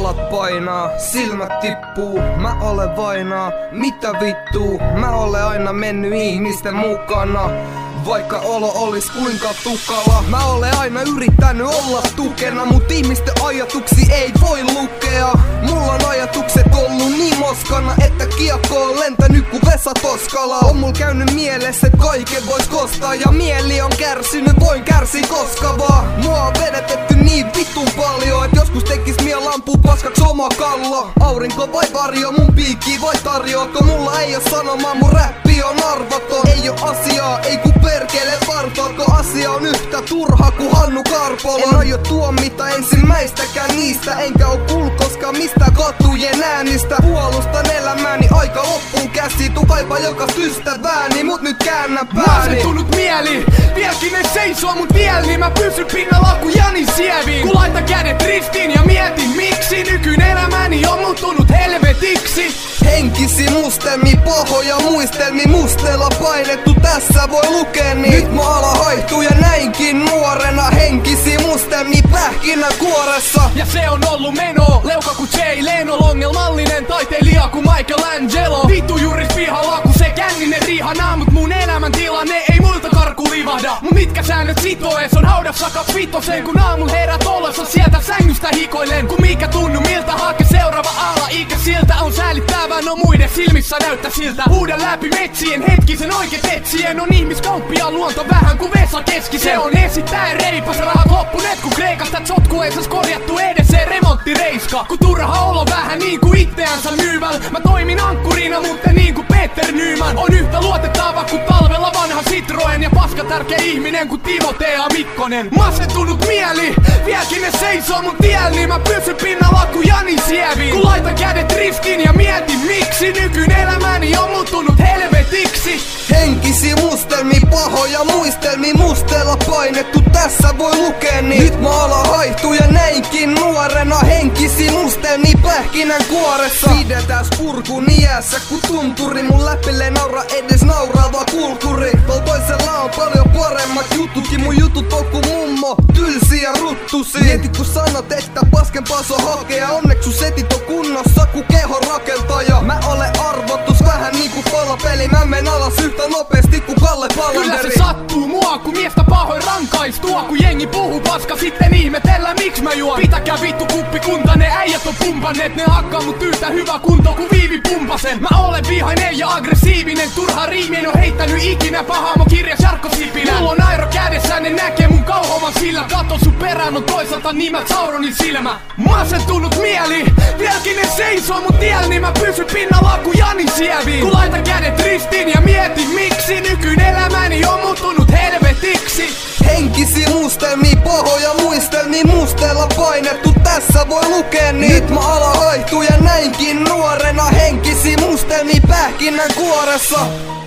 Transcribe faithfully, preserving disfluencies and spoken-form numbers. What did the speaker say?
jalat painaa, silmät tippuu, mä olen vainaa. Mitä vittuu, mä olen aina mennyt ihmisten mukana. Vaikka olo olis kuinka tukala, mä olen aina yrittänyt olla tukena, mut ihmisten ajatuksi ei voi lukea. Mulla on ajatukset ollut niin moskana, että kiekko on lentänyt ku Vesa Toskala. On mul käynyt mielessä, et kaiken vois kostaa, ja mieli on kärsinyt, voin kärsiä koska vaan. Mua on vedetetty niin vitun paljon, et joskus tekis miel lampuu paskaks oma kallo. Aurinko vai varjo, mun piikki vai tarjoako? Mulla ei oo sanomaa, mun räppi on arvoton. Ei oo asiaa, ei ku perkele vartoako. Asia on yhtä turha ku Hannu Karpola. En aio tuomita ensimmäistäkään niistä, enkä oo kuul koskaan mistä katujen äänistä. Puolustan elämääni aika loppuun käsi, tu kaipaa jokaista ystävääni, mut nyt käännä pääni. Masentunut mieli, vieläkin ne seisoo mut viel, niin mä pysyn pinnalla ku Jani Sievin. Kun laitan kädet ristiin ja mietin miksi nykyinen elämäni on muuttunut helvetiksi. Henkisi mustelmi, pahoja muistelmi, mustella painettu tässä voi lukea niin. Nyt mä alan haihtuu ja näinkin nuorena. Henkisi mustelmi pähkinä kuoressa. Ja se on ollut meno, leuka ku Jay Leno, ongelmallinen taiteilija ku Michelangelo. Vittu juris pihalla ku se känninen rihanaa, mut mun elämäntilanne ei multa karku livahda. Mut mitkä säännöt sitoo ees on haudassa kat vitosen, kun aamulla herät olossa sieltä sängystä hikoilen. Kun mikä tunnu miltä hake seuraava ala, ikä siltä on säälittävää, no muiden silmissä näyttä siltä. Huudan läpi metsien hetkisen oikeet etsien, on ihmiskauppia luonto vähän ku Vesa Keski. Se on esittäen reipas, rahat loppuneet ku Kreikasta, sotku ei saas korjattu edes se remonttireiska. Ku turha olo vähän niinku itteänsä myyväl, mä toimin ankkurina mutta niinku Peter Nyman. On yhtä luotettava ku talvella vanha Citroen, ja paska tärkeä ihminen ku Timotea Mikkonen. Masentunut mieli, vieläkin ne seisoo mun tiel, niin mä pysyn pinnalla ku Jani Sievin. Kun laitan kädet ristiin ja mietin miksi nykyinen elämäni on muuttunut helvetiksi. Henkisi mustelmi, pahoja muistelmi, mustella painettu tässä voi lukea niin. Nyt mä alan haihtuu ja näinkin nuorena. Henkisi mustelmi pähkinän kuoressa. Pidetäs kurkun iässä ku tunturi, mun läpille naura edes nauraava kulttuuri. Tol toisella on paljon paremmat jututkin, mun jutut on ku mummo, tylsiä ruttusi. Mietit ku sanot, että paskempaa so hakea, onneksi sun setit on kunnossa ku kehon rakentaja. Mä olen arvotus vähän niinku palapeli, mä men alas yhtä nopeasti ku Kalle Pallanderi. Kyllä se sattuu mua, ku miestä pahoin rankaistua, ku jengi puhuu paska, sitten ihmetellä miks mä juon. Pitäkää vittu kuppikunta, ne äijät on pumpanneet, ne hakkaa mut yhtä hyvä kunto ku Viivi Pumpasen. Mä olen vihainen ja aggressiivinen, turha riimi en oo heittänyt ikinä, pahaamo kirjas Jarkko Sipilä. Mulla on airo kädessä, ne näkee mun kauhovan sillä, kato sun perään on toisaalta nimet Sauronin silmä. Masentunut mieli, vieläkin ne seisoo mun tiel, niin mä pysyn pinnalla ku Jani Sievin. Kun laitan kädet ristiin ja mietin miksi nykyinen elämäni on muuttunut helvetiksi. Henkisi mustelmi, pahoja muistelmi, mustella painettu tässä voi lukea niin. Nyt mä alan haihtuu ja näinkin nuorena. Henkisi mustelmi pähkinän kuoressa.